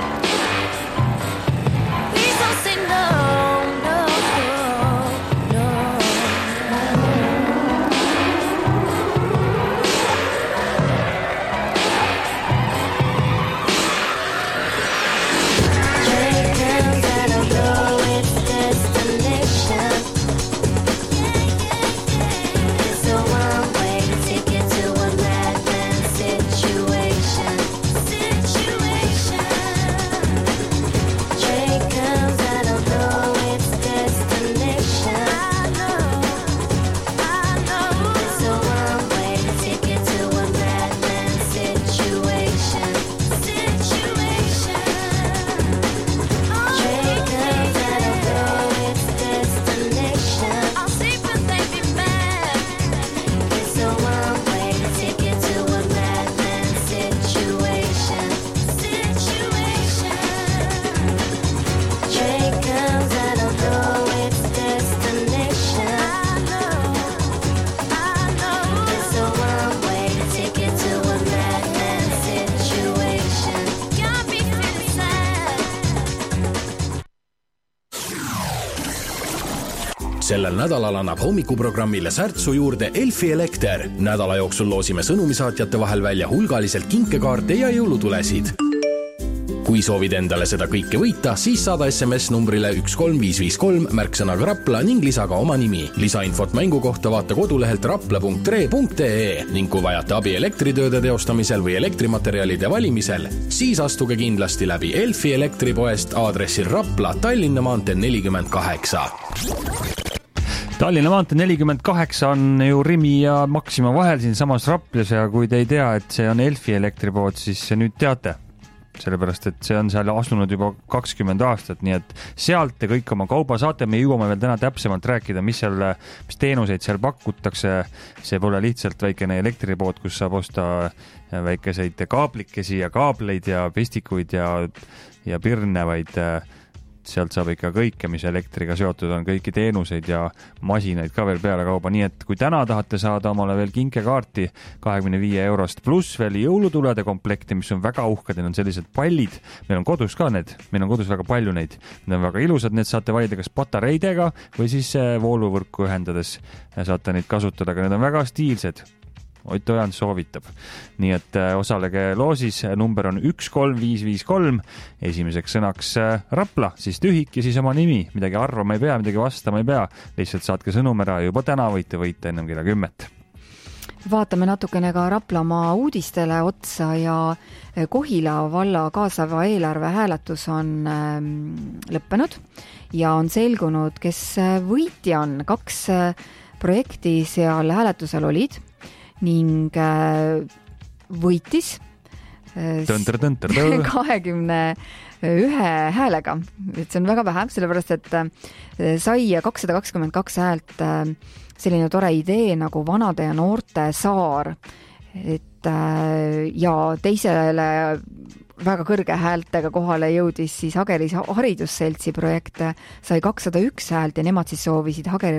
Please don't say no, no, no, no. Sellel nädalal annab hommikuprogrammile särtsu juurde Elfi Elekter. Nädala jooksul loosime sõnumisaatjate vahel välja hulgaliselt kinkekaarte ja jõulutulesid. Kui soovid endale seda kõike võita, siis saada SMS numbrile 13553 märksõnaga Rapla ning lisa ka oma nimi. Lisainfot mängu kohta vaata kodulehelt rapla.tre.ee ning kui vajate abi elektritööde teostamisel või elektrimaterjalide valimisel, siis astuge kindlasti läbi Elfi elektripoest aadressil Rapla, Tallinna maantee 48. Tallinna maantee 48 on ju Rimi ja Maxima vahel siin samas Raplas ja kui te ei tea, et see on Elfi elektripood, siis nüüd teate. Sellepärast, et see on seal asunud juba 20 aastat, nii et sealt te kõik oma kauba saate. Me jõuame veel täna täpsemalt rääkida, mis teenuseid seal pakutakse. See pole lihtsalt väikene elektripood, kus saab osta väikeseid kaablikesi ja kaableid ja pestikuid ja pirne, vaid sealt saab ikka kõike, mis elektriga seotud on, kõiki teenuseid ja masinaid ka veel peale kauba. Nii et kui täna tahate saada omale veel kinkekaarti 25 eurost pluss veel jõulutulede komplekti, mis on väga uhked, need on sellised pallid. Meil on kodus ka need, meil on kodus väga palju neid. Need on väga ilusad, need saate valida kas patareidega või siis vooluvõrku ühendades saate neid kasutada, aga need on väga stiilsed. Ott Ojand soovitab. Nii et osalege loosis, number on 13553, esimeseks sõnaks Rapla, siis tühik ja siis oma nimi. Midagi arvama ei pea, midagi vastama ei pea. Lihtsalt saatke sõnum ära, juba täna võite võita ennem kella 10. Vaatame natukene ka Raplamaa uudistele otsa ja Kohila valla kaasava eelarve hääletus on lõppenud ja on selgunud, kes võitja on. 2 projekti seal hääletusel olid ning võitis 21 häälega. See on väga vähe, sellepärast et sai 222 häält selline tore idee nagu vanade ja noorte saar. Ja teisele väga kõrge häältega kohale jõudis siis Hageri haridusseltsi projekt, sai 201 häält ja nemad siis soovisid Hageri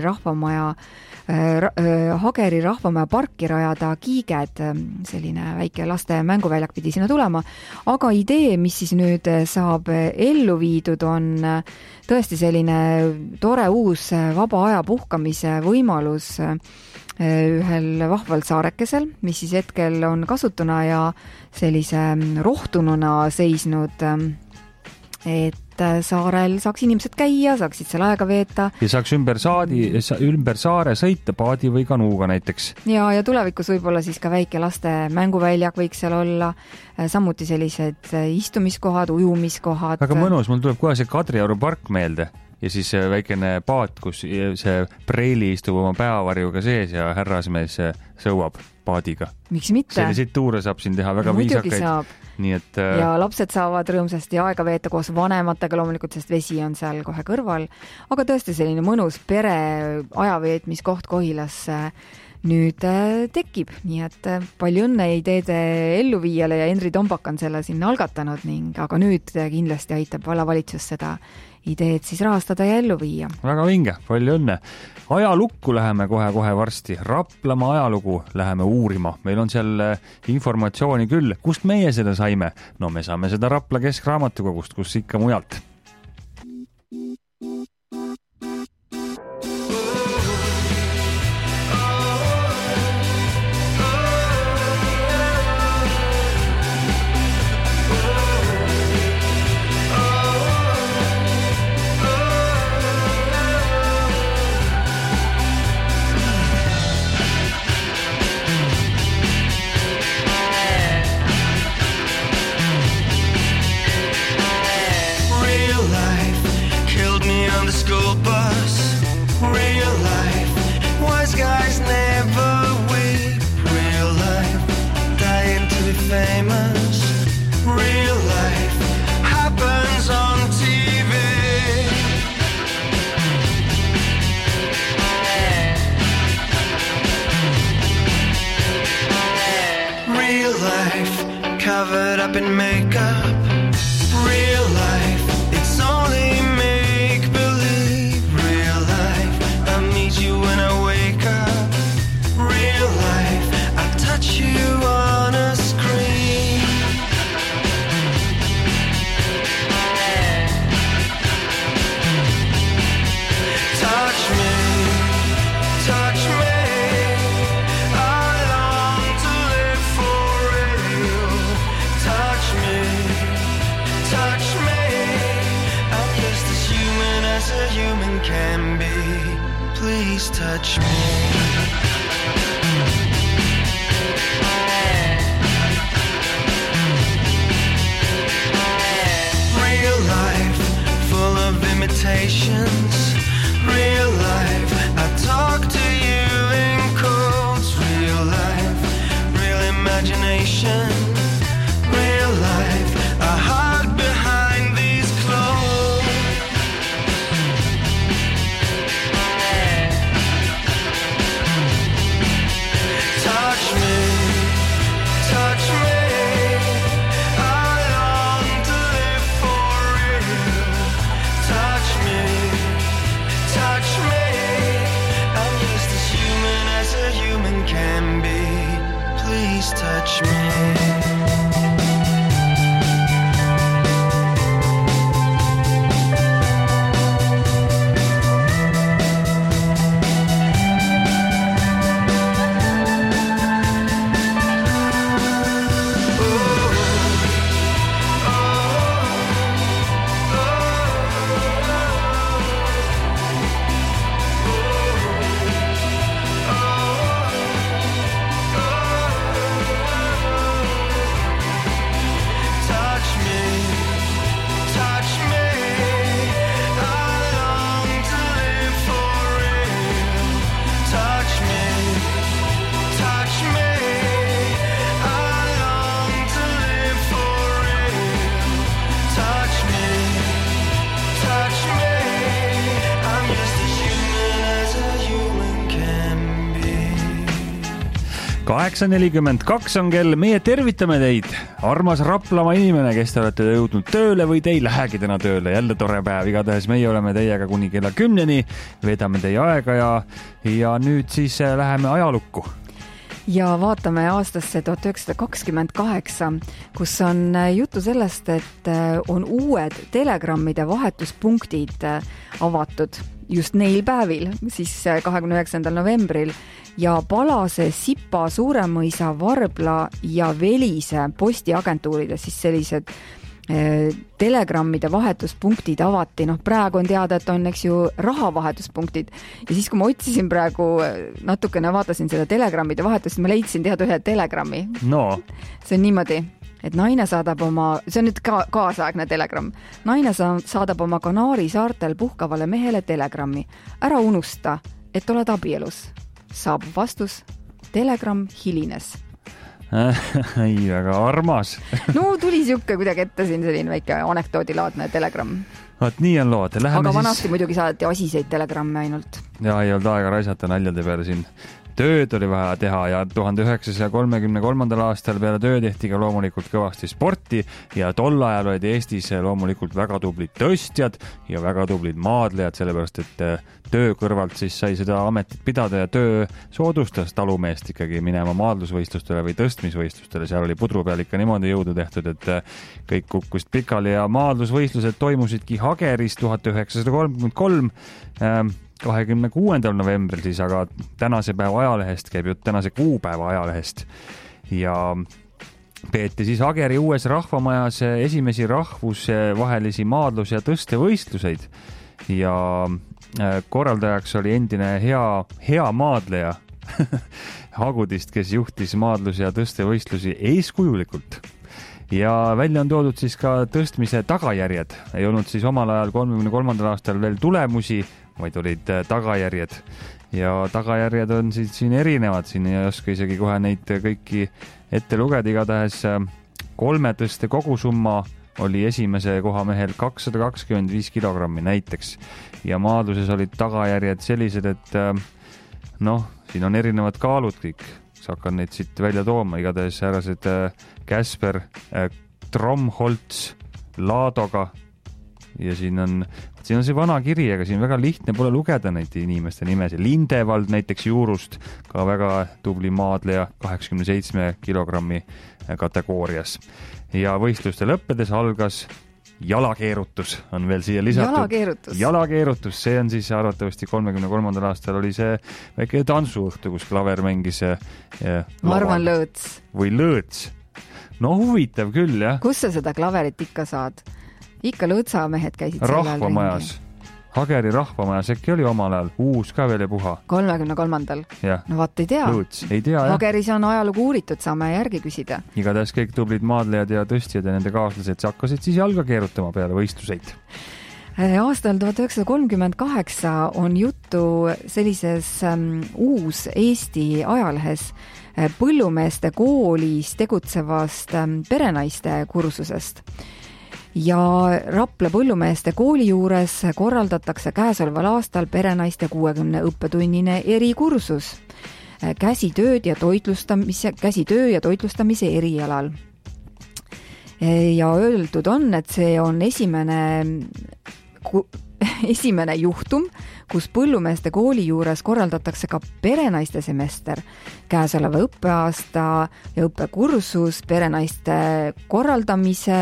rahvamaja parki rajada Kiiged, selline väike laste mänguväljak pidi sinna tulema, aga idee, mis siis nüüd saab ellu viidud, on tõesti selline tore uus vaba aja puhkamise võimalus ühel vahval saarekesel, mis siis hetkel on kasutuna ja sellise rohtununa seisnud, et saarel saaks inimesed käia, saaksid seal aega veeta. Ja saaks ümber saare sõita paadi või kanuuga näiteks. Ja tulevikus võib-olla siis ka väike laste mänguväljak võiks seal olla, samuti sellised istumiskohad, ujumiskohad. Väga mõnus, mul tuleb kohe see Kadrioru park meelde. Ja siis väikene paat, kus see preili istub oma päevavarjuga sees ja härrasmees sõuab paadiga. Miks mitte? Selliseid tuure saab siin teha väga viisakaid. Nii et, ja lapsed saavad rõõmsasti aega veeta koos vanematega loomulikult, sest vesi on seal kohe kõrval. Aga tõesti selline mõnus pere ajaveetmiskoht Kohilas nüüd tekib. Nii et palju õnne ideede elluviijale ja Henri Tombak on selle sinna algatanud aga nüüd kindlasti aitab vallavalitsus seda ideed siis rahastada ja ellu viia. Väga vinge, palju õnne. Ajalukku läheme kohe varsti. Raplamaa ajalugu läheme uurima. Meil on seal informatsiooni küll. Kust meie seda saime? No me saame seda Rapla Keskraamatukogust, kus ikka mujalt. Covered up in makeup. Real life, it's only make-believe. Real life, I meet you when I wake up. Real life, I touch you on a screen. Touch me. can be. Please touch me. Real life, full of imitations. Real life, I talk to you in codes. Real life, real imagination. Real life, I hide behind these clothes. Touch me, touch me. I long to live for real. Touch me, touch me. I'm just as human as a human can be. Please touch me. Kaheksa 42 on kell, meie tervitame teid, armas Raplamaa inimene, kes te olete jõudnud tööle või te ei lähegi täna tööle, jälle tore päev, igatahes meie oleme teiega kuni kella 10, veedame teie aega ja nüüd siis läheme ajalukku. Ja vaatame aastasse 1928, kus on juttu sellest, et on uued telegrammide vahetuspunktid avatud just neil päevil, siis 29. novembril ja Palase, Sipa, Suuremõisa, Varbla ja Velise postiagentuurides siis sellised telegrammide vahetuspunktid avati. Praegu on teada, et on, eks ju, rahavahetuspunktid. Ja siis, kui ma otsisin praegu natukene, vaatasin seda telegrammide vahetust, ma leidsin teada ühe telegrammi. No. See on niimoodi, et naine saadab oma, see on nüüd kaasaegne telegramm. Naine saadab oma Kanaari saartel puhkavale mehele telegrammi. Ära unusta, et oled abielus. Saabub vastus, telegramm hilines. Ei, väga armas. No tuli siuke kuidagi ette siin selline väike anekdoodilaadne telegramm. Vaat nii on lood. Aga vanasti muidugi saadati asiseid telegramme ainult. Ja ei olnud aega raisata naljade peale siin. Tööd oli vaja teha ja 1933. aastal peale töö tehti ka loomulikult kõvasti sporti ja tol ajal olid Eestis loomulikult väga tublid tõstjad ja väga tublid maadlejad, sellepärast et töö kõrvalt siis sai seda ametit pidada ja töö soodustas talumeest ikkagi minema maadlusvõistlustele või tõstmisvõistlustele. Seal oli pudru peal ikka niimoodi jõudu tehtud, et kõik kukkust pikali ja maadlusvõistlused toimusidki Hageris 1933 26. novembril siis, aga tänase päeva ajalehest käib jutt tänase kuupäeva ajalehest ja peeti siis Ageri uues rahvamajas esimesi rahvusvahelisi maadlus- ja tõstevõistluseid ja korraldajaks oli endine hea maadleja Hagudist, kes juhtis maadlus- ja tõstevõistlusi eeskujulikult. Ja välja on toodud siis ka tõstmise tagajärjed. Ei olnud siis omal ajal 33. aastal veel tulemusi, vaid olid tagajärjed. Ja tagajärjed on siin erinevad, siin ei oska isegi kohe neid kõiki ette lugeda. Igatahes 3 tõste kogusumma oli esimese koha mehel 225 kilogrammi näiteks. Ja maadluses olid tagajärjed sellised, et siin on erinevad kaalud kõik. Hakkan neid siit välja tooma, igatahes härrased Käsper, Tromholtz, Laadoga ja siin on see vana kiri, aga siin väga lihtne pole lugeda neid inimeste nimesi. Lindevald näiteks Juurust, ka väga tubli maadleja 87 kilogrammi kategoorias. Ja võistluste lõppedes algas jalakeerutus on veel siia lisatud. Jalakeerutus, see on siis arvatavasti 33. aastal oli see väike tantsuõhtu, kus klaver mängis Marvan Lõõts. Või Lõõts. No huvitav küll, jah. Kus sa seda klaverit ikka saad? Ikka Lõõtsa mehed käisid rahvamajas. Hageri rahvamajas äkki oli omal ajal, uus ka veel ja puha. 33. No vaat ei tea. Lõuts, ei tea, jah. Hageris on ajalugu uuritud, saame järgi küsida. Igatahes kõik tublid maadlejad ja tõstjad ja nende kaaslased hakkasid siis jalga keerutama peale võistluseid. Aastal 1938 on juttu sellises uus Eesti ajalehes põllumeeste koolis tegutsevast perenaiste kursusest. Ja Rapla põllumeeste kooli juures korraldatakse käesoleval aastal perenaiste 60 õppetunnine erikursus käsitöö ja toitlustamise erialal. Ja öeldud on, et see on esimene juhtum, kus põllumeeste kooli juures korraldatakse ka perenaiste semester, käesoleva õppeaasta ja õppekursus perenaiste korraldamise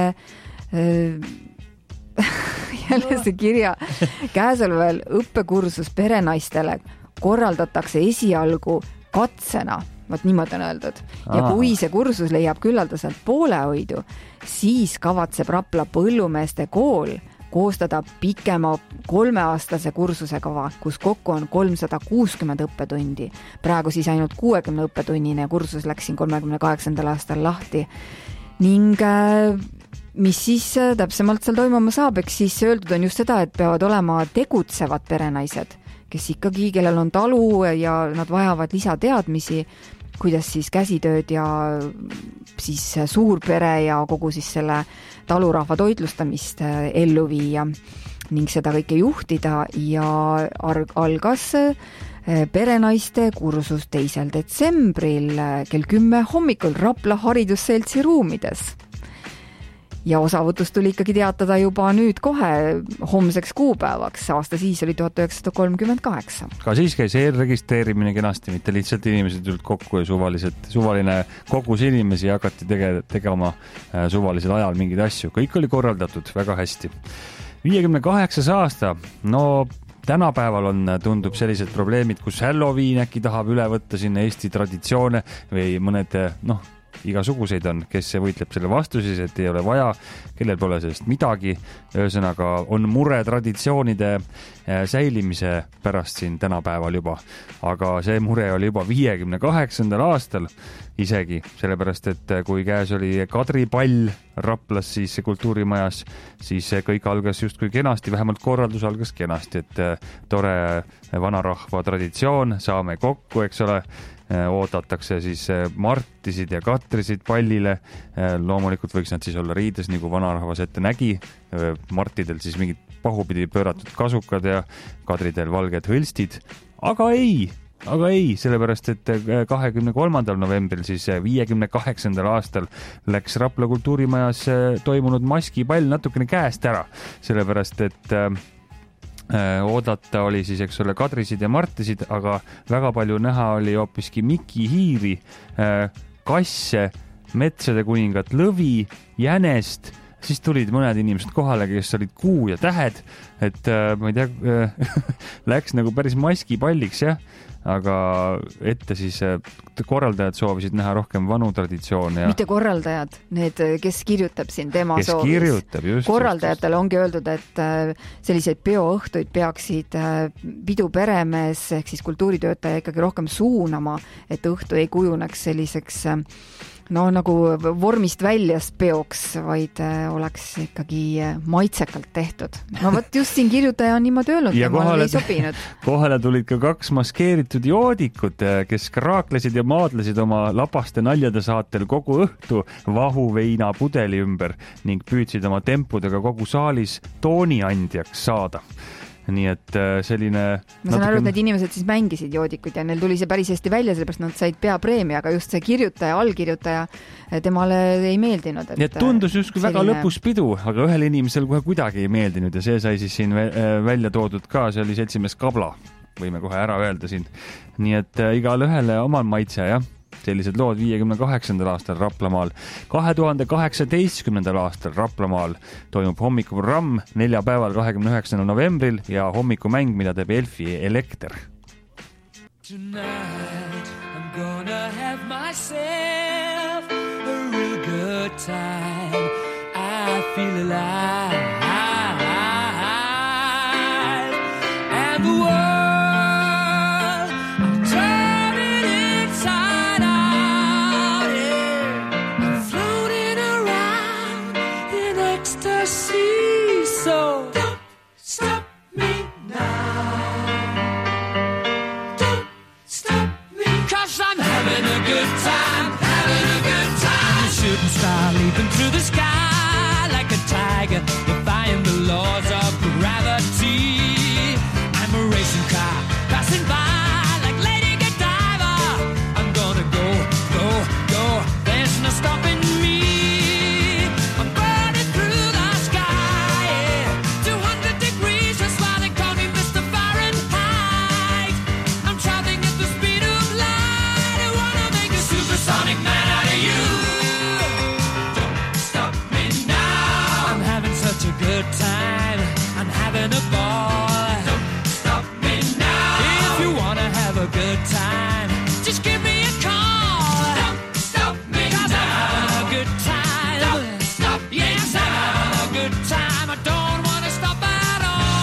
jälle see kirja. Käesoleval õppekursus perenaistele korraldatakse esialgu katsena, vaat niimoodi on öeldud. Ja kui see kursus leiab küllaldaselt poolehoidu, siis kavatseb Rapla põllumeeste kool koostada pikema 3-aastase kursuse kava, kus kokku on 360 õppetundi. Praegu siis ainult 60 õppetunnine kursus läks siin 38. aastal lahti. Ning mis siis täpsemalt seal toimuma saab, eks siis öeldud on just seda, et peavad olema tegutsevad perenaised, kes ikkagi, kellel on talu ja nad vajavad lisateadmisi, kuidas siis käsitööd ja siis suurpere ja kogu siis selle talurahva toitlustamist ellu viia ning seda kõike juhtida ja algas perenaiste kursus 2. detsembril kell 10 hommikul Rapla Haridusseltsi ruumides. Ja osavõtust tuli ikkagi teatada juba nüüd kohe homseks kuupäevaks. Aasta siis oli 1938. Ka siis käis eelregistreerimine kenasti, mitte lihtsalt inimesed tulid kokku ja suvaline kogus inimesi hakati tegema suvalisel ajal mingeid asju. Kõik oli korraldatud väga hästi. 58. aasta, no tänapäeval tundub sellised probleemid, kus Halloween äkki tahab üle võtta sinna Eesti traditsioone või mõned, igasuguseid on, kes võitleb selle vastu siis, et ei ole vaja, kellel pole sellest midagi. Ühesõnaga on mure traditsioonide säilimise pärast siin tänapäeval juba. Aga see mure oli juba 58. aastal isegi, sellepärast et kui käes oli Kadripall Raplas siis kultuurimajas, siis kõik algas justkui kenasti, vähemalt korraldus algas kenasti, et tore vanarahva traditsioon, saame kokku, eks ole, oodatakse siis martisid ja katrisid pallile. Loomulikult võiks nad siis olla riides, nagu vanarahvas ette nägi. Martidel siis mingid pahupidi pööratud kasukad ja kadridel valged hõlstid. Aga ei, sellepärast, et 23. novembril siis 58. aastal läks Rapla kultuurimajas toimunud maskipall natukene käest ära, sellepärast, et oodata oli siis, eks ole, kadrisid ja martisid, aga väga palju näha oli hoopiski Miki hiiri, kasse, metsade kuningat, lõvi, jänest, siis tulid mõned inimesed kohale, kes olid kuu ja tähed, et ma ei tea, läks nagu päris maskipalliks, jah, aga ette siis korraldajad soovisid näha rohkem vanu traditsioone. Ja mitte korraldajad, need, kes kirjutab siin tema kes soovis. Kirjutab, just. Korraldajatele ongi öeldud, et selliseid peoõhtuid peaksid pidu peremees ehk siis kultuuritöötaja ikkagi rohkem suunama, et õhtu ei kujuneks selliseks nagu vormist väljast peoks, vaid oleks ikkagi maitsekalt tehtud. No võt just siin kirjutaja on niimoodi öelnud ja kohale, ei sobinud. Kohale tulid ka 2 maskeeritud joodikud, kes kraaklesid ja maadlesid oma lapaste naljade saatel kogu õhtu vahuveina pudeli ümber ning püüdsid oma tempudega kogu saalis tooniandjaks saada. Nii et selline ma saan aru, et need inimesed siis mängisid joodikud ja neil tuli see päris hästi välja, sellepärast nad said peapreemia, aga just see kirjutaja, allkirjutaja temale ei meeldinud. Nii et tundus justkui väga lõpus pidu, aga ühel inimesel kohe kuidagi ei meeldinud ja see sai siis siin välja toodud ka, see oli seltsimees Kabla, võime kohe ära öelda siin. Nii et igal ühele omal maitse, jah. Sellised lood 58. aastal Raplamaal. 2018. aastal Raplamaal toimub hommikuprogramm 4 päeval 29. novembril ja hommikumäng, mida teeb Elfi Elekter. Tonight I'm gonna have myself a real good time. I feel alive. and the world, I'm turning inside out, yeah. I'm floating around in ecstasy, so don't stop me now. Don't stop me, 'cause I'm having a good time, having a good time. A shooting star leaping through the sky like a tiger, defying the laws of gravity. I'm a racing car passing by like Lady Godiva. I'm gonna go, go, go, there's no stopping me. I'm burning through the sky, yeah. 200 degrees, that's why they call me Mr. Fahrenheit. I'm traveling at the speed of light. I wanna make a supersonic man out of you. Don't stop me now. I'm having such a good time, I'm having a ball. Don't stop me now. If you wanna have a good time, just give me a call. Don't stop me 'cause now. I'm having a good time. Don't stop me yes, now. I'm having a good time. I don't wanna stop at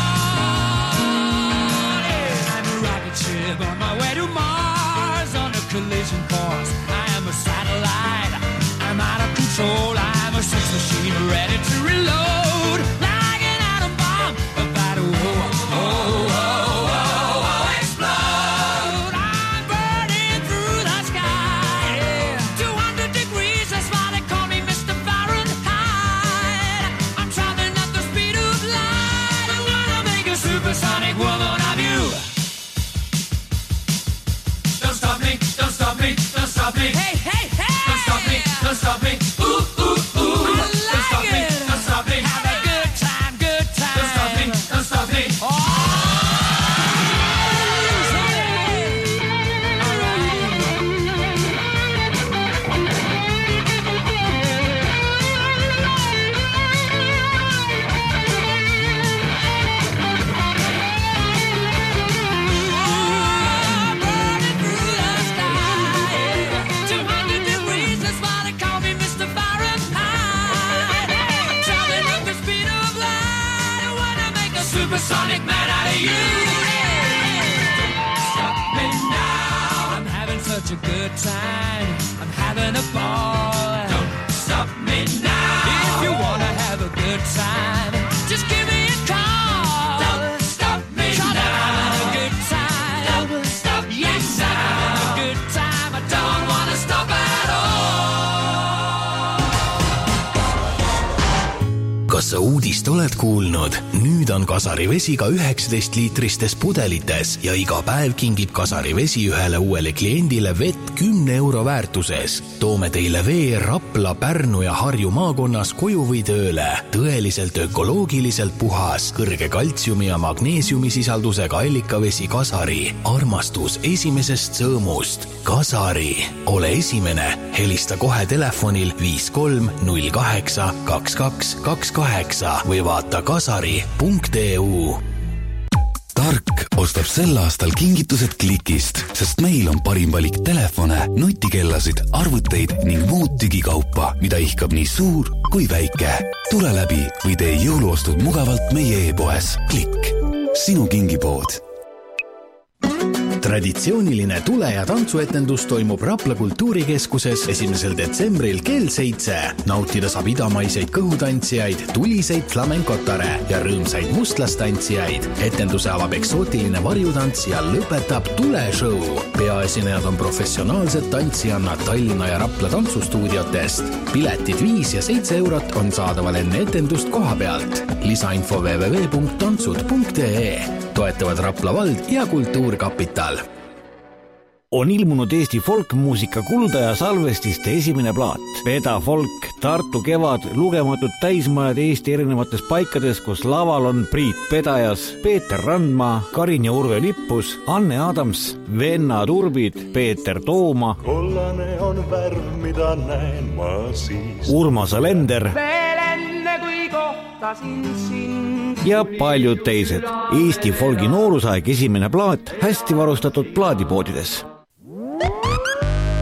all. Yeah. I'm a rocket ship on my way to Mars on a collision course. I am a satellite. I'm out of control. I'm a sex machine ready to reload like an atom bomb about to explode. I'm burning through the sky, yeah. 200 degrees, that's why they call me Mr. Fahrenheit. I'm traveling at the speed of light. I'm gonna make a supersonic woman of you. Don't stop me, don't stop me, don't stop me. Hey, hey, hey! Don't stop me, don't stop me. Ooh, ooh, ooh. Don't stop me, don't stop me. Have a good time, good time. Don't stop me, don't stop me. Oh! Supersonic man out of you. Stop me now. I'm having such a good time. I'm having a ball. Don't stop me now. If you wanna have a good time, just give me a call. Don't stop me now. I'm having a good time. Don't stop yes, I'm having a good time. I don't wanna stop at all. Kas sa uudist oled kuulnud? Nüüd on Kasari vesi ka 19-liitristes pudelites ja iga päev kingib Kasari vesi ühele uuele kliendile vett 10 euro väärtuses. Toome teile vee Rapla, Pärnu ja Harju maakonnas koju või tööle. Tõeliselt ökoloogiliselt puhas, kõrge kaltsiumi ja magneesiumi sisaldusega allikavesi Kasari. Armastus esimesest sõõmust. Kasari. Ole esimene. Helista kohe telefonil 5308 2228 või vaata kasari.eu. Tark ostab sel aastal kingitused Klikist, sest meil on parim valik telefone, nutikellasid, arvuteid ning muud digikaupa, mida ihkab nii suur kui väike. Tule läbi või tee jõuluostud mugavalt meie e-poes. Klikk. Sinu kingipood. Traditsiooniline tule- ja tantsuetendus toimub Rapla kultuurikeskuses 1. detsembril kell 7. Nautida saab idamaiseid kõhutantsijaid, tuliseid flamenkotare ja rõõmsaid mustlastantsijaid. Etenduse avab eksootiline varjutants ja lõpetab tuleshow. Peaesinejad on professionaalsed tantsijannad Tallinna ja Rapla tantsustuudiotest. Piletid 5 ja 7 eurot on saadaval enne etendust koha pealt. Lisainfo www.tantsud.ee. Toetavad Rapla vald ja Kultuurkapital. On ilmunud Eesti folkmuusika kuldaja salvestiste esimene plaat. Peda folk, Tartu kevad, lugematud täismajad Eesti erinevates paikades, kus laval on Priit Pedajas, Peeter Randma, Karin ja Urve Lippus, Anne Adams, vennad Urbid, Peeter Tooma, kollane on värv, mida näen ma siis. Urmas Alender veel enne kui kohtasin sind ja paljud teised. Eesti folgi noorusaeg esimene plaat hästi varustatud plaadipoodides. Ka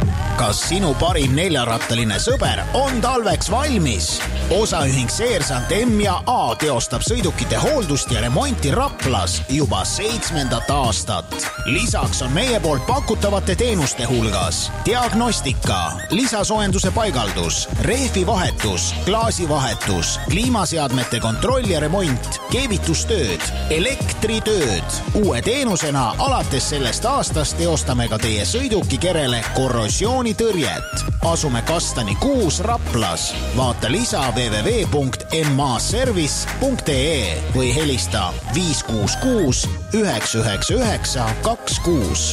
kas sinu parim 4-rattaline sõber on talveks valmis? Osaühing Seersant M ja A teostab sõidukite hooldust ja remonti Raplas juba 7. aastat. Lisaks on meie poolt pakutavate teenuste hulgas diagnostika, lisasoojenduse paigaldus, rehvivahetus, klaasivahetus, kliimaseadmete kontroll ja remont, keevitustööd, elektritööd. Uue teenusena alates sellest aastast teostame ka teie sõidukikerele korrosioonitõrjet. Asume Kastani 6 Raplas. Vaata lisa www.maservice.ee või helista 566 999 26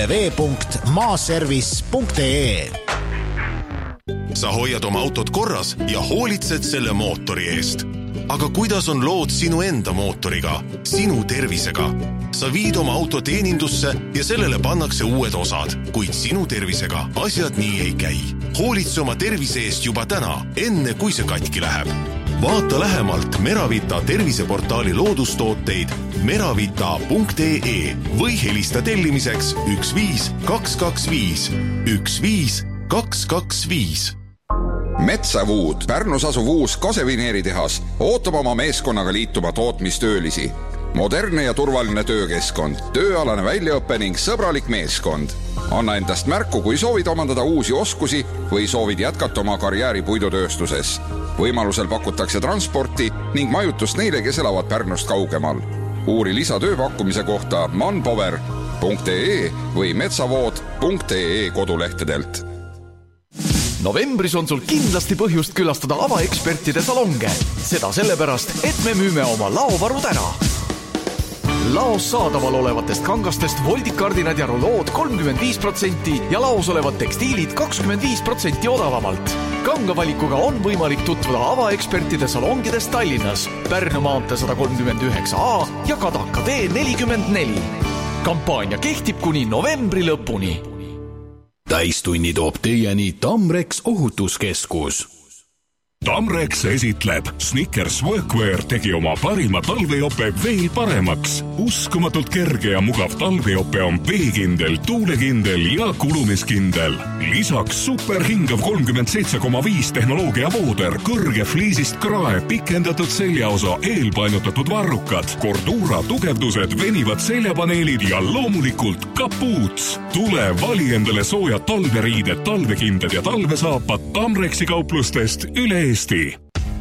www.maservice.ee. Sa hoiad oma autot korras ja hoolitsed selle mootori eest. Aga kuidas on lood sinu enda mootoriga, sinu tervisega? Sa viid oma auto teenindusse ja sellele pannakse uued osad, kuid sinu tervisega asjad nii ei käi. Hoolitse oma tervise eest juba täna, enne kui see katki läheb. Vaata lähemalt Meravita terviseportaali loodustooteid meravita.ee või helista tellimiseks 15225 15225. Metsavuud, Pärnus asuv uus kasevineeritehas ootab oma meeskonnaga liituma tootmistöölisi. Modernne ja turvaline töökeskkond, tööalane väljaõppe ning sõbralik meeskond. Anna endast märku, kui soovid omandada uusi oskusi või soovid jätkata oma karjääri puidutööstuses. Võimalusel pakutakse transporti ning majutust neile, kes elavad Pärnust kaugemal. Uuri lisatööpakkumise kohta manpower.ee või metsavood.ee kodulehtedelt. Novembris on sul kindlasti põhjust külastada avaekspertide salonge. Seda sellepärast, et me müüme oma laovarud ära. Laos saadaval olevatest kangastest voldikardinad ja rulood 35% ja laos olevad tekstiilid 25% odavamalt. Kangavalikuga on võimalik tutvuda avaekspertide salongides Tallinnas, Pärnu maantee 139A ja Kadaka tee 44. Kampaania kehtib kuni novembri lõpuni. Täistunni toob teieni Tamrex ohutuskeskus. Tamrex esitleb Snickers Workwear tegi oma parima talvejope veel paremaks. Uskumatult kerge ja mugav talvejope on veekindel, tuulekindel ja kulumiskindel. Lisaks superhingav 37,5 tehnoloogia vooder, kõrge fliisist krae, pikendatud seljaosa, eelpainutatud varrukad, Cordura tugevdused, venivad seljapaneelid ja loomulikult kapuuts. Tule vali endale soojad talveriided, talvekinded ja talvesaapad Tamrexi kauplustest üle Eesti.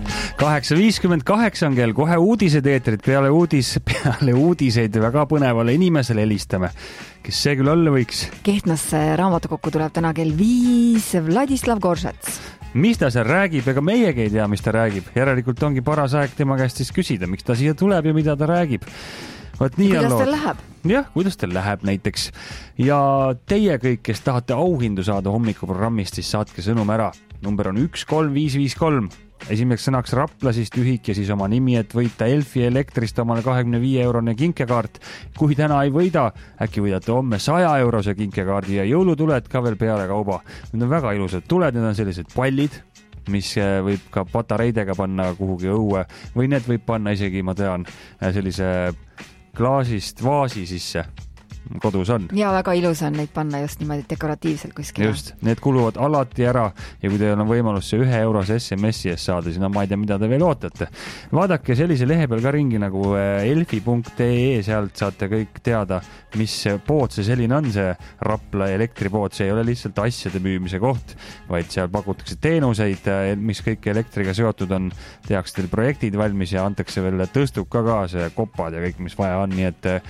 8.58 on kell, kohe uudised eetrid, peale uudiseid väga põnevale inimesele helistame. Kes see küll olla võiks? Kehtnasse raamatukokku tuleb täna kell 5 Vladislav Gorsets. Mis ta seal räägib? Ega meiegi ei tea, mis ta räägib. Järelikult ongi paras aeg tema käest siis küsida, miks ta siia tuleb ja mida ta räägib. Kuidas teil läheb? Jah, kuidas teil läheb näiteks. Ja teie kõik, kes tahate auhindu saada hommikuprogrammist, siis saatke sõnum ära. Number on 13553. Esimeseks sõnaks Rapla, siis tühik ja siis oma nimi, et võita Elfi elektrist omale 25-eurone kinkekaart. Kui täna ei võida, äkki võidate homme 100-eurose kinkekaardi ja jõulutuled ka veel peale kauba. Need on väga ilusad tuled, need on sellised pallid, mis võib ka patareidega panna kuhugi õue või need võib panna isegi, ma tean, sellise klaasist vaasi sisse. Kodus on. Ja väga ilus on neid panna just niimoodi dekoratiivselt kuskil. Just, need kuluvad alati ära ja kui teil on võimalus see 1 eurose SMS-i eest saada, siis ma ei tea, mida te veel ootate. Vaadake sellise lehe peal ka ringi nagu elfi.ee, sealt saate kõik teada, mis pood see selline on, see Rapla elektripood. See ei ole lihtsalt asjade müümise koht, vaid seal pakutakse teenuseid, mis kõik elektriga seotud on. Tehakse teil projektid valmis ja antakse veel tõstuk ka see kopad ja kõik, mis vaja on, nii et